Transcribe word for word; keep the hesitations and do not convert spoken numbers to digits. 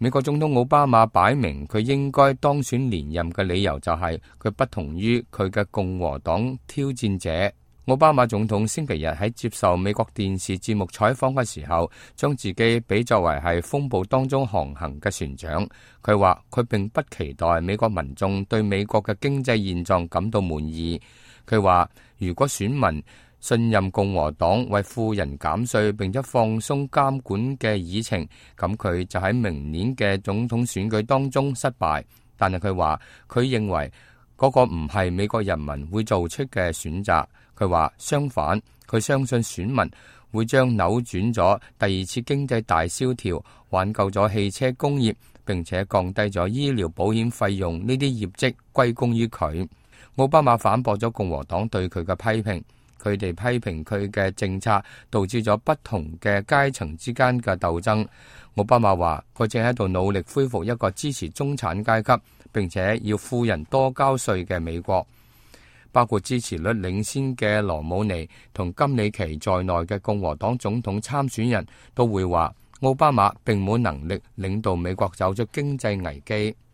美國總統奧巴馬擺明佢應該當選連任嘅理由就係佢不同於佢嘅共和黨挑戰者。奧巴馬總統星期日喺接受美國電視節目採訪嘅時候，將自己比作為係風暴當中航行嘅船長。佢話佢並不期待美國民眾對美國嘅經濟現狀感到滿意。佢話如果選民信任共和黨為富人減稅並且放鬆監管嘅議程，咁佢就喺明年嘅總統選舉當中失敗。但係佢話佢認為嗰個唔係美國人民會做出嘅選擇。佢話相反，佢相信選民會將扭轉咗第二次經濟大蕭條，挽救咗汽車工業，並且降低咗醫療保險費用呢啲業績歸功於佢。奧巴馬反駁咗共和黨對佢嘅批評。佢哋批評佢嘅政策導致咗不同嘅階層之間嘅鬥爭。奧巴馬話佢正喺度努力恢復一個支持中產階級並且要富人多交稅嘅美國。包括支持率領先嘅羅姆尼同金里奇在內嘅共和黨總統參選人都會話奧巴馬並冇能力領導美國走出經濟危機。